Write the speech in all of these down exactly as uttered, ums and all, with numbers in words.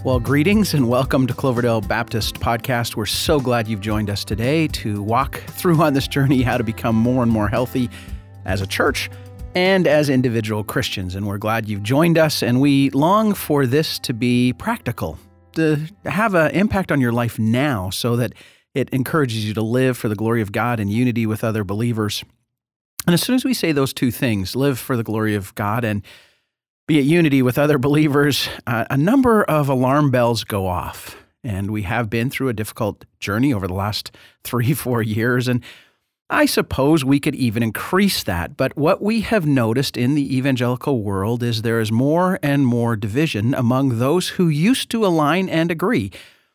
Well, greetings and welcome to Cloverdale Baptist Podcast. We're so glad you've joined us today to walk through on this journey how to become more and more healthy as a church and as individual Christians. And we're glad you've joined us, and we long for this to be practical, to have an impact on your life now so that it encourages you to live for the glory of God in unity with other believers. And as soon as we say those two things, live for the glory of God and be at unity with other believers, uh, a number of alarm bells go off. And we have been through a difficult journey over the last three, four years. And I suppose we could even increase that. But what we have noticed in the evangelical world is there is more and more division among those who used to align and agree.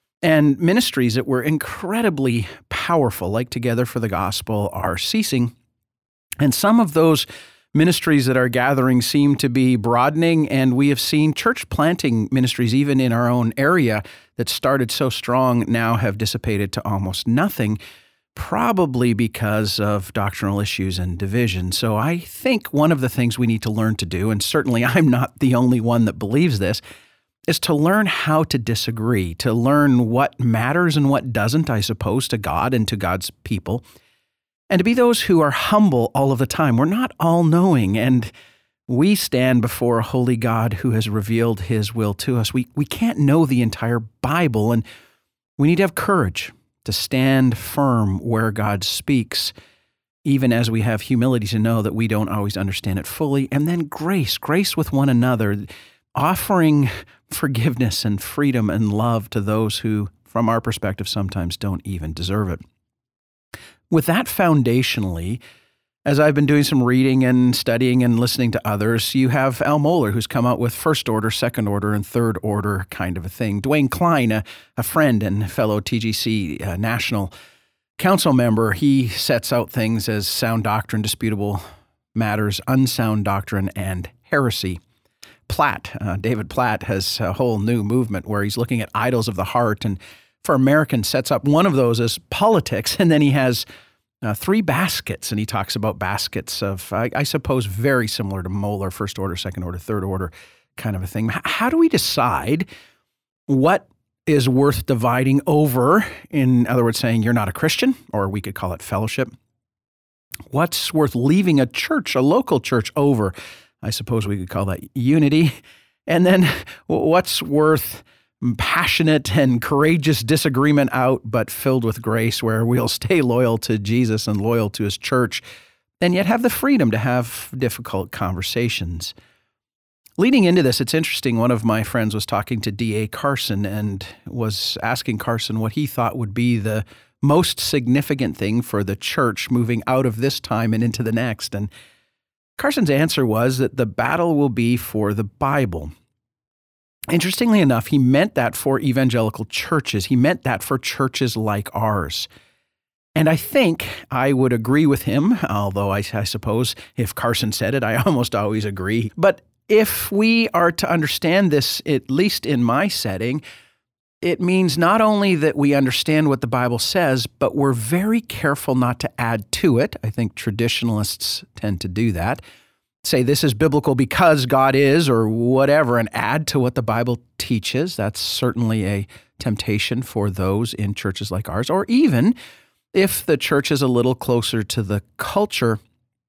And ministries that were incredibly powerful, like Together for the Gospel, are ceasing. And some of those ministries that are gathering seem to be broadening, and we have seen church planting ministries, even in our own area, that started so strong now have dissipated to almost nothing, probably because of doctrinal issues and division. So I think one of the things we need to learn to do, and certainly I'm not the only one that believes this, is to learn how to disagree, to learn what matters and what doesn't, I suppose, to God and to God's people, and to be those who are humble all of the time. We're not all-knowing, and we stand before a holy God who has revealed His will to us. We we can't know the entire Bible, and we need to have courage to stand firm where God speaks, even as we have humility to know that we don't always understand it fully, and then grace, grace with one another, offering forgiveness and freedom and love to those who, from our perspective, sometimes don't even deserve it. With that foundationally, as I've been doing some reading and studying and listening to others, you have Al Mohler, who's come out with first order, second order, and third order kind of a thing. Dwayne Klein, a, a friend and fellow T G C uh, national council member, he sets out things as sound doctrine, disputable matters, unsound doctrine, and heresy. Platt, uh, David Platt, has a whole new movement where he's looking at idols of the heart, and for Americans sets up one of those as politics, and then he has uh, three baskets, and he talks about baskets of, I, I suppose, very similar to Mohler, first order, second order, third order kind of a thing. H- how do we decide what is worth dividing over? In other words, saying you're not a Christian, or we could call it fellowship. What's worth leaving a church, a local church, over? I suppose we could call that unity. And then what's worth passionate and courageous disagreement out, but filled with grace, where we'll stay loyal to Jesus and loyal to His church, and yet have the freedom to have difficult conversations. Leading into this, it's interesting, one of my friends was talking to D A Carson and was asking Carson what he thought would be the most significant thing for the church moving out of this time and into the next. And Carson's answer was that the battle will be for the Bible. Interestingly enough, he meant that for evangelical churches. He meant that for churches like ours. And I think I would agree with him, although I, I suppose if Carson said it, I almost always agree. But if we are to understand this, at least in my setting, it means not only that we understand what the Bible says, but we're very careful not to add to it. I think traditionalists tend to do that. Say this is biblical because God is, or whatever, and add to what the Bible teaches. That's certainly a temptation for those in churches like ours. Or even if the church is a little closer to the culture,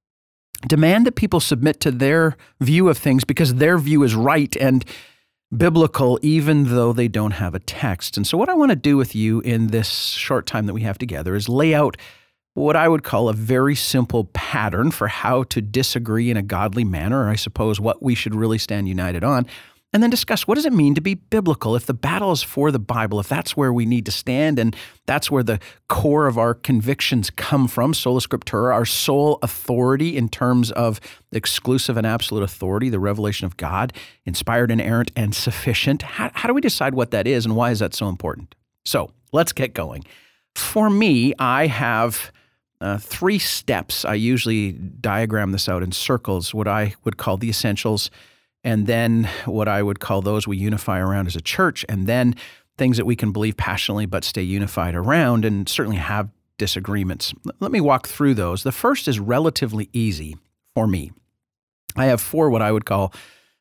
demand that people submit to their view of things because their view is right and biblical, even though they don't have a text. And so what I want to do with you in this short time that we have together is lay out what I would call a very simple pattern for how to disagree in a godly manner, or I suppose what we should really stand united on, and then discuss what does it mean to be biblical if the battle is for the Bible, if that's where we need to stand, and that's where the core of our convictions come from, sola scriptura, our sole authority in terms of exclusive and absolute authority, the revelation of God, inspired, inerrant, and sufficient. How, how do we decide what that is, and why is that so important? So let's get going. For me, I have Uh, three steps. I usually diagram this out in circles, what I would call the essentials, and then what I would call those we unify around as a church, and then things that we can believe passionately but stay unified around and certainly have disagreements. Let me walk through those. The first is relatively easy for me. I have four what I would call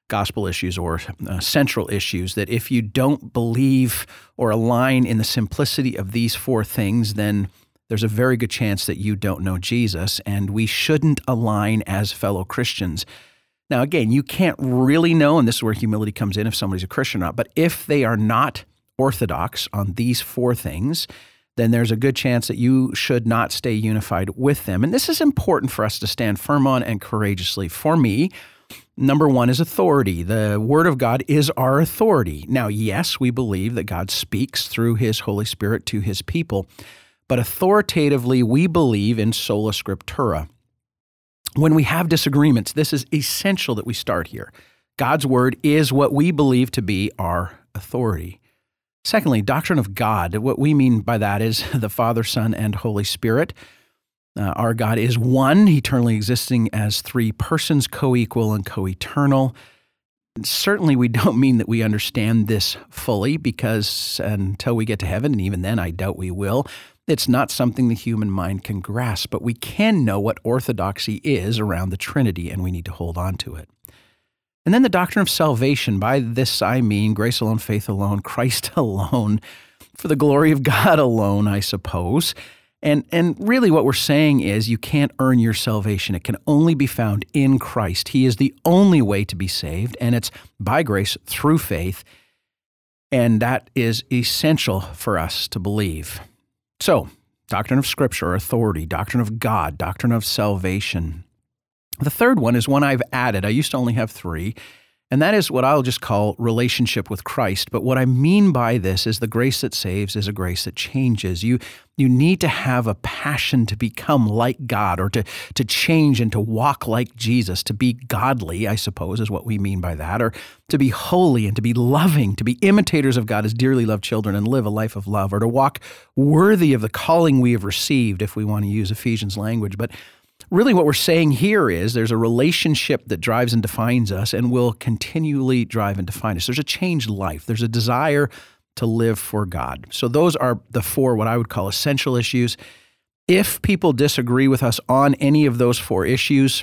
gospel issues or uh, central issues, that if you don't believe or align in the simplicity of these four things, then there's a very good chance that you don't know Jesus, and we shouldn't align as fellow Christians. Now, again, you can't really know, and this is where humility comes in, if somebody's a Christian or not, but if they are not orthodox on these four things, then there's a good chance that you should not stay unified with them. And this is important for us to stand firm on and courageously. For me, number one is authority. The Word of God is our authority. Now, yes, we believe that God speaks through His Holy Spirit to His people, but authoritatively, we believe in sola scriptura. When we have disagreements, this is essential that we start here. God's Word is what we believe to be our authority. Secondly, doctrine of God. What we mean by that is the Father, Son, and Holy Spirit. Uh, our God is one, eternally existing as three persons, co-equal and co-eternal. Certainly, we don't mean that we understand this fully, because until we get to heaven, and even then I doubt we will, it's not something the human mind can grasp, but we can know what orthodoxy is around the Trinity, and we need to hold on to it. And then the doctrine of salvation. By this I mean grace alone, faith alone, Christ alone, for the glory of God alone, I suppose. And and really what we're saying is you can't earn your salvation. It can only be found in Christ. He is the only way to be saved, and it's by grace through faith, and that is essential for us to believe. So, doctrine of Scripture, authority, doctrine of God, doctrine of salvation. The third one is one I've added. I used to only have three, and that is what I'll just call relationship with Christ. But what I mean by this is the grace that saves is a grace that changes. You you need to have a passion to become like God, or to, to change and to walk like Jesus, to be godly, I suppose, is what we mean by that, or to be holy and to be loving, to be imitators of God as dearly loved children and live a life of love, or to walk worthy of the calling we have received, if we want to use Ephesians language. But really what we're saying here is there's a relationship that drives and defines us and will continually drive and define us. There's a changed life. There's a desire to live for God. So those are the four what I would call essential issues. If people disagree with us on any of those four issues,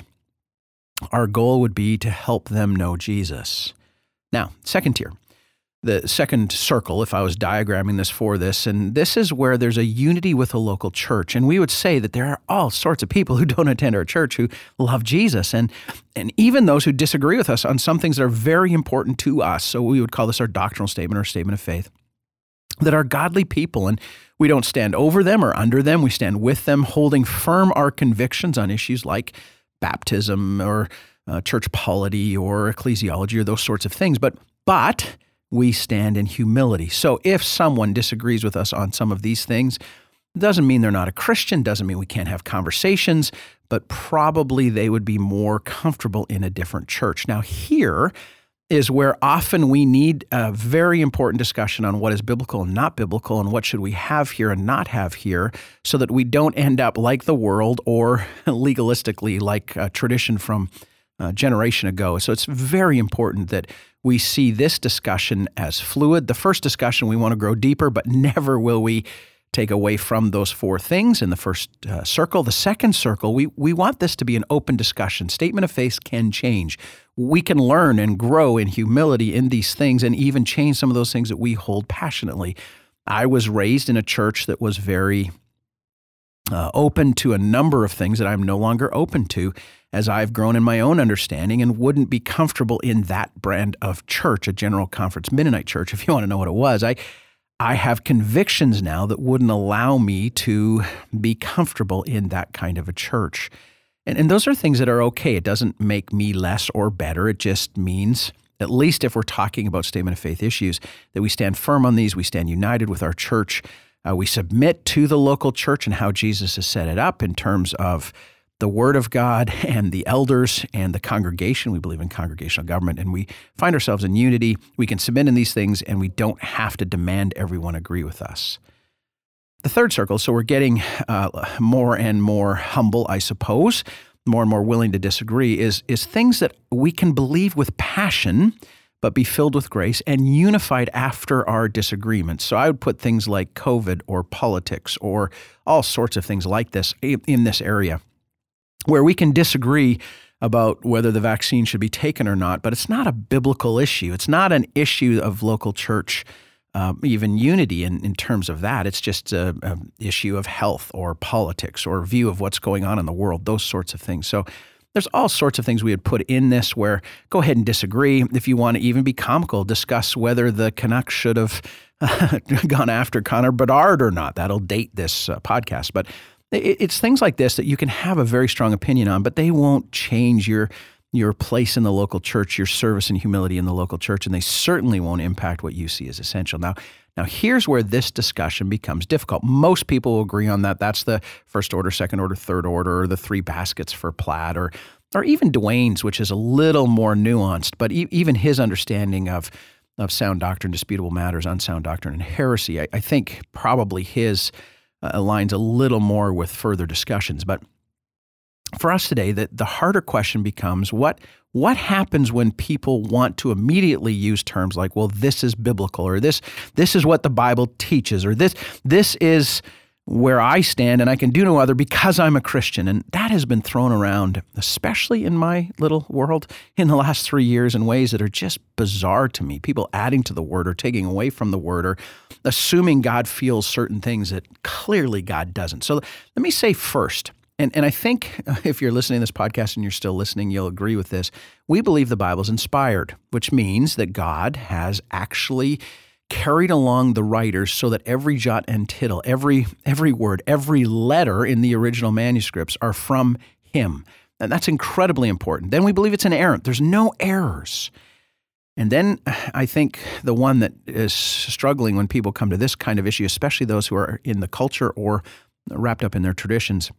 our goal would be to help them know Jesus. Now, second tier. The second circle, if I was diagramming this for this, and this is where there's a unity with a local church. And we would say that there are all sorts of people who don't attend our church who love Jesus, and, and even those who disagree with us on some things that are very important to us. So we would call this our doctrinal statement or statement of faith, that are godly people, and we don't stand over them or under them. We stand with them, holding firm our convictions on issues like baptism or uh, church polity or ecclesiology or those sorts of things. But but we stand in humility. So if someone disagrees with us on some of these things, doesn't mean they're not a Christian, doesn't mean we can't have conversations, but probably they would be more comfortable in a different church. Now here is where often we need a very important discussion on what is biblical and not biblical, and what should we have here and not have here, so that we don't end up like the world or legalistically like a tradition from a generation ago. So it's very important that we see this discussion as fluid. The first discussion, we want to grow deeper, but never will we take away from those four things in the first uh, circle. The second circle, we, we want this to be an open discussion. Statement of faith can change. We can learn and grow in humility in these things, and even change some of those things that we hold passionately. I was raised in a church that was very uh, open to a number of things that I'm no longer open to, as I've grown in my own understanding, and wouldn't be comfortable in that brand of church, a General Conference Mennonite church, if you want to know what it was. I I have convictions now that wouldn't allow me to be comfortable in that kind of a church. And, and those are things that are okay. It doesn't make me less or better. It just means, at least if we're talking about statement of faith issues, that we stand firm on these, we stand united with our church, uh, we submit to the local church and how Jesus has set it up in terms of the Word of God and the elders and the congregation. We believe in congregational government, and we find ourselves in unity. We can submit in these things, and we don't have to demand everyone agree with us. The third circle, so we're getting uh, more and more humble, I suppose, more and more willing to disagree, is, is things that we can believe with passion, but be filled with grace and unified after our disagreements. So I would put things like COVID or politics or all sorts of things like this in this area, where we can disagree about whether the vaccine should be taken or not, but it's not a biblical issue. It's not an issue of local church, um, even unity in, in terms of that. It's just an issue of health or politics or view of what's going on in the world, those sorts of things. So there's all sorts of things we would put in this where go ahead and disagree. If you want to even be comical, discuss whether the Canucks should have gone after Connor Bedard or not. That'll date this uh, podcast. But it's things like this that you can have a very strong opinion on, but they won't change your your place in the local church, your service and humility in the local church, and they certainly won't impact what you see as essential. Now, now here's where this discussion becomes difficult. Most people will agree on that. That's the first order, second order, third order, or the three baskets for Platt, or or even Dwayne's, which is a little more nuanced, but e- even his understanding of of sound doctrine, disputable matters, unsound doctrine, and heresy, I, I think probably his Uh, aligns a little more with further discussions. But for us today, the, the harder question becomes what what happens when people want to immediately use terms like, well, this is biblical, or this this is what the Bible teaches, or this this is where I stand and I can do no other because I'm a Christian. And that has been thrown around, especially in my little world, in the last three years in ways that are just bizarre to me. People adding to the word or taking away from the word or assuming God feels certain things that clearly God doesn't. So let me say first, and, and I think if you're listening to this podcast and you're still listening, you'll agree with this. We believe the Bible's inspired, which means that God has actually carried along the writers so that every jot and tittle, every every word, every letter in the original manuscripts are from him. And that's incredibly important. Then we believe it's inerrant. There's no errors. And then I think the one that is struggling when people come to this kind of issue, especially those who are in the culture or wrapped up in their traditions,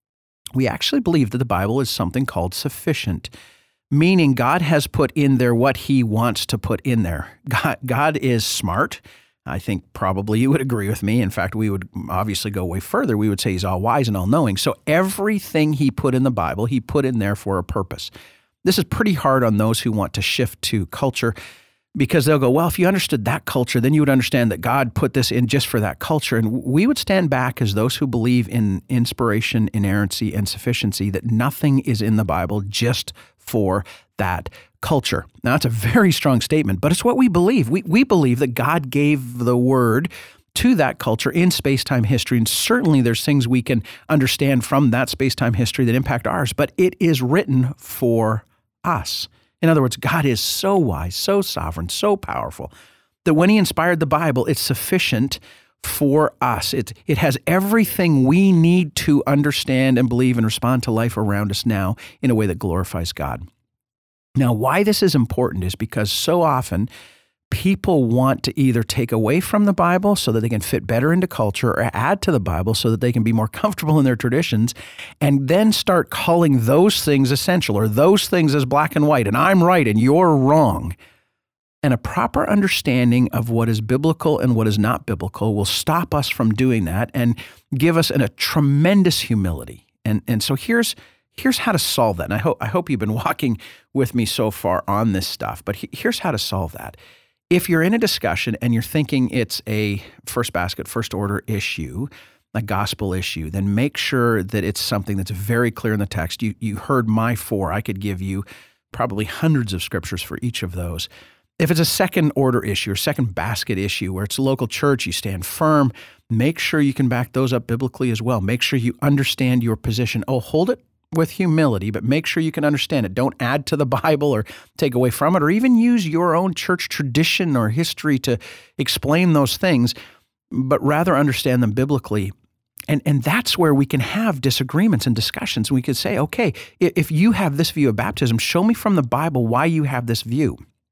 we actually believe that the Bible is something called sufficient, meaning God has put in there what he wants to put in there. God, God is smart. I think probably you would agree with me. In fact, we would obviously go way further. We would say he's all wise and all knowing. So everything he put in the Bible, he put in there for a purpose. This is pretty hard on those who want to shift to culture because they'll go, well, if you understood that culture, then you would understand that God put this in just for that culture. And we would stand back as those who believe in inspiration, inerrancy, and sufficiency, that nothing is in the Bible just for that culture. Now, that's a very strong statement, but it's what we believe. We we believe that God gave the word to that culture in space-time history, and certainly there's things we can understand from that space-time history that impact ours, but it is written for us. In other words, God is so wise, so sovereign, so powerful, that when he inspired the Bible, it's sufficient for us. It, it has everything we need to understand and believe and respond to life around us now in a way that glorifies God. Now, why this is important is because so often people want to either take away from the Bible so that they can fit better into culture or add to the Bible so that they can be more comfortable in their traditions and then start calling those things essential or those things as black and white, and I'm right and you're wrong. And a proper understanding of what is biblical and what is not biblical will stop us from doing that and give us an, a tremendous humility. And and so here's here's how to solve that. And I hope I hope you've been walking with me so far on this stuff. But he, here's how to solve that. If you're in a discussion and you're thinking it's a first basket, first order issue, a gospel issue, then make sure that it's something that's very clear in the text. You you heard my four. I could give you probably hundreds of scriptures for each of those. If it's a second order issue or second basket issue where it's a local church, you stand firm, make sure you can back those up biblically as well. Make sure you understand your position. Oh, hold it with humility, but make sure you can understand it. Don't add to the Bible or take away from it or even use your own church tradition or history to explain those things, but rather understand them biblically. And and that's where we can have disagreements and discussions. We could say, okay, if you have this view of baptism, show me from the Bible why you have this view.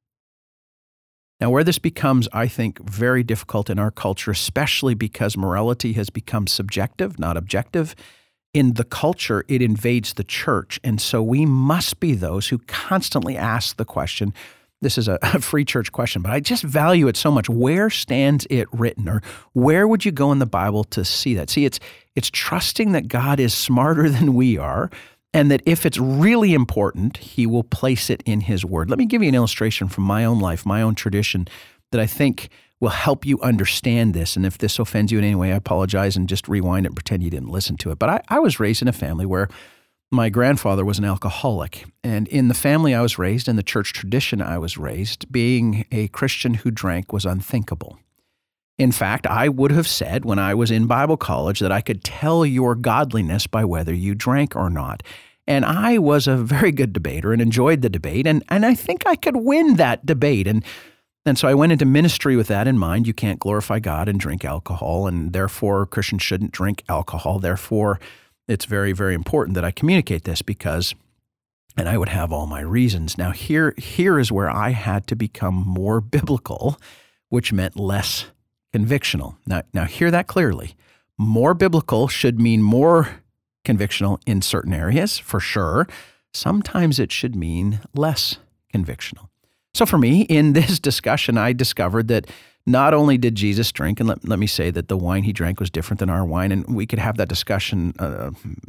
Now, where this becomes, I think, very difficult in our culture, especially because morality has become subjective, not objective, in the culture, it invades the church. And so we must be those who constantly ask the question, this is a, a free church question, but I just value it so much. Where stands it written? Or where would you go in the Bible to see that? See, it's it's trusting that God is smarter than we are, and that if it's really important, he will place it in his word. Let me give you an illustration from my own life, my own tradition, that I think will help you understand this. And if this offends you in any way, I apologize and just rewind it and pretend you didn't listen to it. But I, I was raised in a family where My grandfather was an alcoholic, and in the family I was raised, in the church tradition I was raised, being a Christian who drank was unthinkable. In fact, I would have said when I was in Bible college that I could tell your godliness by whether you drank or not. And I was a very good debater and enjoyed the debate, and, and I think I could win that debate. And, and so I went into ministry with that in mind. You can't glorify God and drink alcohol, and therefore Christians shouldn't drink alcohol. Therefore, it's very, very important that I communicate this because, and I would have all my reasons. Now, here, here is where I had to become more biblical, which meant less convictional. Now, now hear that clearly. More biblical should mean more convictional in certain areas, for sure. Sometimes it should mean less convictional. So for me, in this discussion, I discovered that not only did Jesus drink, and let, let me say that the wine he drank was different than our wine, and we could have that discussion uh,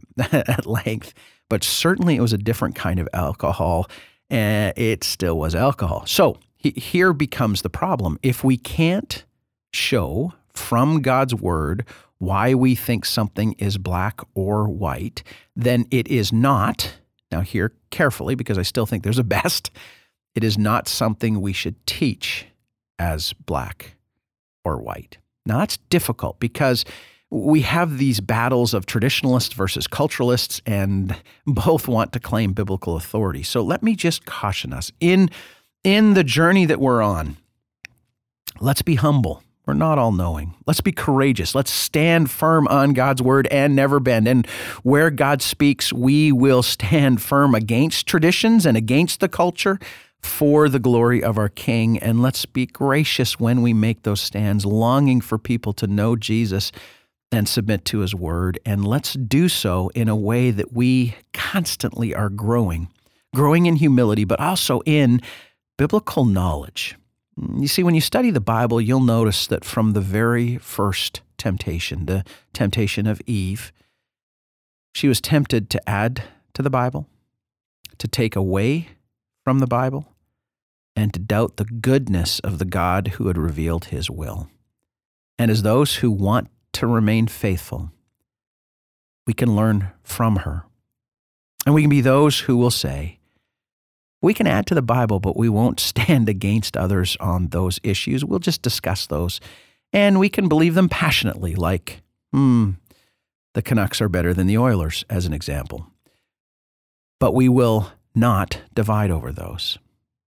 at length, but certainly it was a different kind of alcohol, and it still was alcohol. So he, here becomes the problem. If we can't show from God's word why we think something is black or white, then it is not, now hear carefully because I still think there's a best, it is not something we should teach as black or white. Now that's difficult because we have these battles of traditionalists versus culturalists, and both want to claim biblical authority. So let me just caution us. In, in the journey that we're on, let's be humble. We're not all knowing. Let's be courageous. Let's stand firm on God's word and never bend. And where God speaks, we will stand firm against traditions and against the culture for the glory of our King. And let's be gracious when we make those stands, longing for people to know Jesus and submit to his word. And let's do so in a way that we constantly are growing, growing in humility, but also in biblical knowledge. You see, when you study the Bible, you'll notice that from the very first temptation, the temptation of Eve, she was tempted to add to the Bible, to take away from the Bible, and to doubt the goodness of the God who had revealed his will. And as those who want to remain faithful, we can learn from her. And we can be those who will say, we can add to the Bible, but we won't stand against others on those issues. We'll just discuss those. And we can believe them passionately, like, hmm, the Canucks are better than the Oilers, as an example. But we will not divide over those.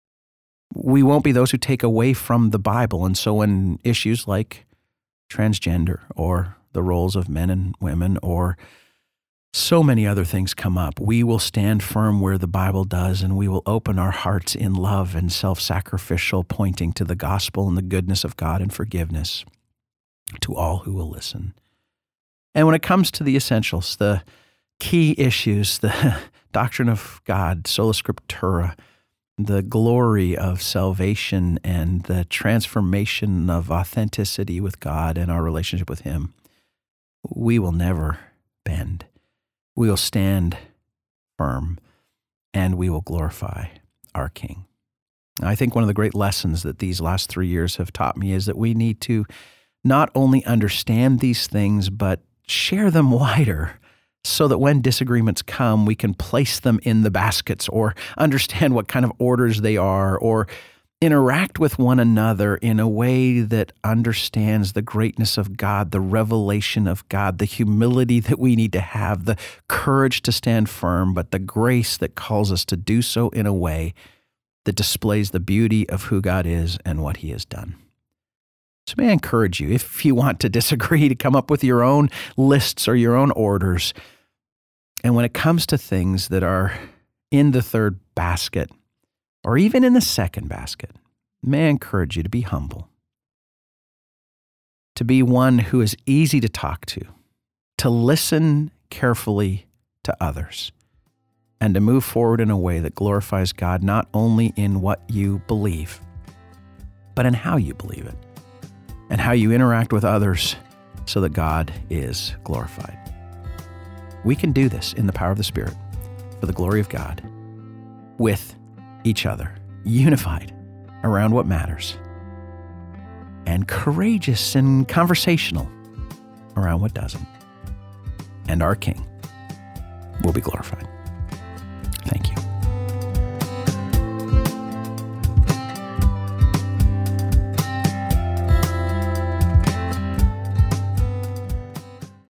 We won't be those who take away from the Bible. And so when issues like transgender or the roles of men and women or so many other things come up, we will stand firm where the Bible does, and we will open our hearts in love and self-sacrificial, pointing to the gospel and the goodness of God and forgiveness to all who will listen. And when it comes to the essentials, the key issues, the doctrine of God, sola scriptura, the glory of salvation and the transformation of authenticity with God and our relationship with him, we will never bend. We will stand firm, and we will glorify our King. I think one of the great lessons that these last three years have taught me is that we need to not only understand these things, but share them wider so that when disagreements come, we can place them in the baskets or understand what kind of orders they are or interact with one another in a way that understands the greatness of God, the revelation of God, the humility that we need to have, the courage to stand firm, but the grace that calls us to do so in a way that displays the beauty of who God is and what he has done. So may I encourage you, if you want to disagree, to come up with your own lists or your own orders. And when it comes to things that are in the third basket, or even in the second basket, may I encourage you to be humble, to be one who is easy to talk to, to listen carefully to others, and to move forward in a way that glorifies God not only in what you believe, but in how you believe it, and how you interact with others so that God is glorified. We can do this in the power of the Spirit for the glory of God with each other, unified around what matters, and courageous and conversational around what doesn't. And our King will be glorified.